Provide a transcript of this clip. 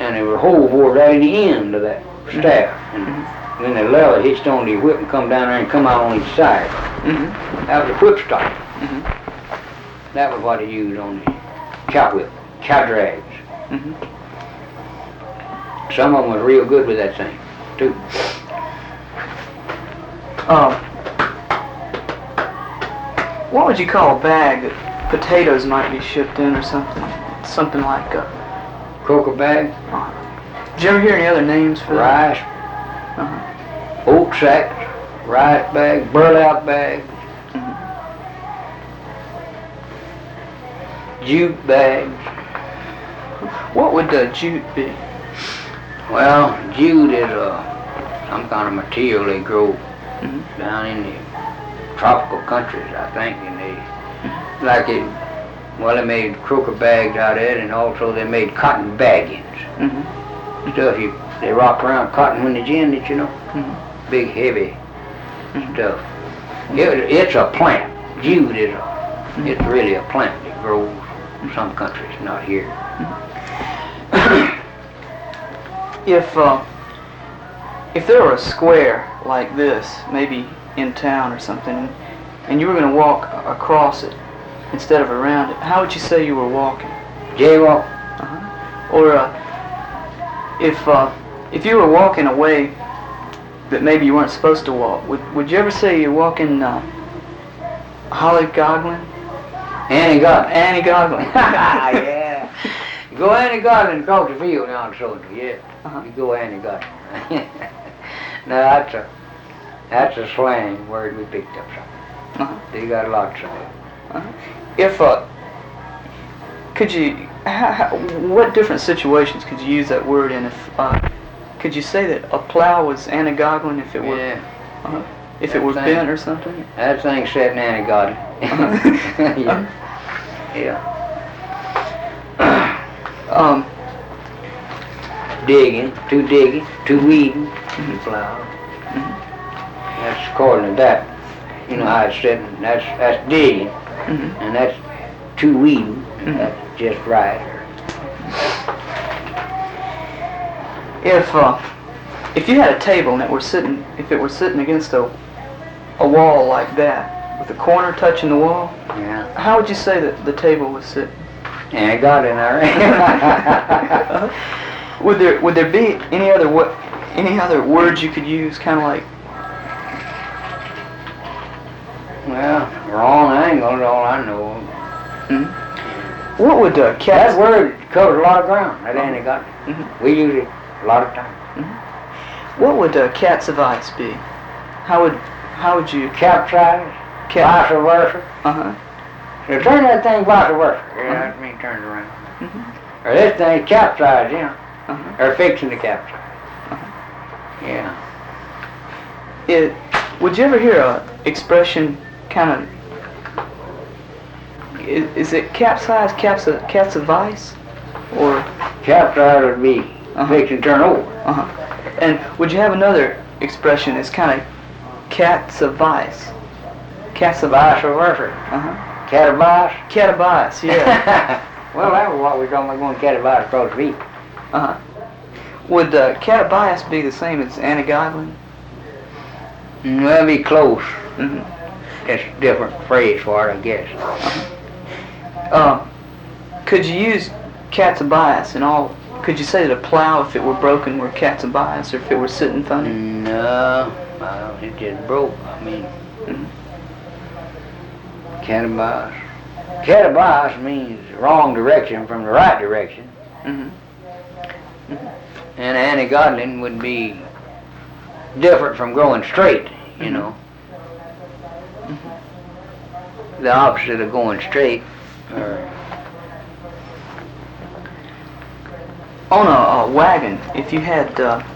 and there was a hole bored right at the end of that staff. And then the leather hitched on the whip and come down there and come out on each side. That was a whip stock. That was what he used on the cow whip, cow drags. Some of them was real good with that thing, too. What would you call a bag that potatoes might be shipped in or something? Something like a Croaker bag, did you ever hear any other names for rice, oat sacks, rice bag, burlap bag, jute bags. What would jute be? Well, jute is some kind of material they grow down in the tropical countries, I think, and they they made croaker bags out of it, and also they made cotton baggings. Stuff they wrap around cotton when it's in it, you know. Big, heavy stuff. It's a plant. Jute is it's really a plant that grows in some countries, not here. If there were a square like this, maybe in town or something, and you were going to walk across it instead of around it, how would you say you were walking? Jaywalk. Or if you were walking a way that maybe you weren't supposed to walk, would you ever say you're walking Holly Goglin? Annie Goglin. Annie Goglin. Yeah. You go Annie Goglin across the field now, soldier. Yeah. You go Annie Goglin. No, that's a slang word we picked up something. They got lots of it. What different situations could you use that word in? Could you say that a plow was Annie Goglin if it were if it were bent or something? That thing's set in Annie Goglin. Yeah. Digging, to weeding, plow. That's according to that. You know how it's sitting. That's digging, and that's to weeding. That's just right. If you had a table and it were sitting against a wall like that, with the corner touching the wall, how would you say that the table was sitting? And I got in there. Would there be any other words you could use, kind of like? Well, wrong angle is all I know. What would cats? That word covers a lot of ground. That Annie got. We use it a lot of times. What would cats of ice be? How would you capsize? Vice versa. So turn that thing vice versa. Yeah, that means turned around. Or this thing capsized, you know. Or fixing to capsize. Yeah. Would you ever hear a expression kind of? Is it capsize, capsivice, or? Capsize would be fixing to turn over. And would you have another expression that's kind of catsivice? Vice versa. Catavice? Catavice, yeah. Well, that was what we were talking about, going catavice across the beach. Would catavice be the same as Annie Goglin? Well, it'd be close. It's a different phrase for it, I guess. Could you use catavice and all? Could you say that a plow, if it were broken, were catavice, or if it were sitting funny? No, it just broke. I mean, catavice. Catavice means wrong direction from the right direction. And Annie Goglin would be different from going straight, you know. The opposite of going straight. On a wagon, if you had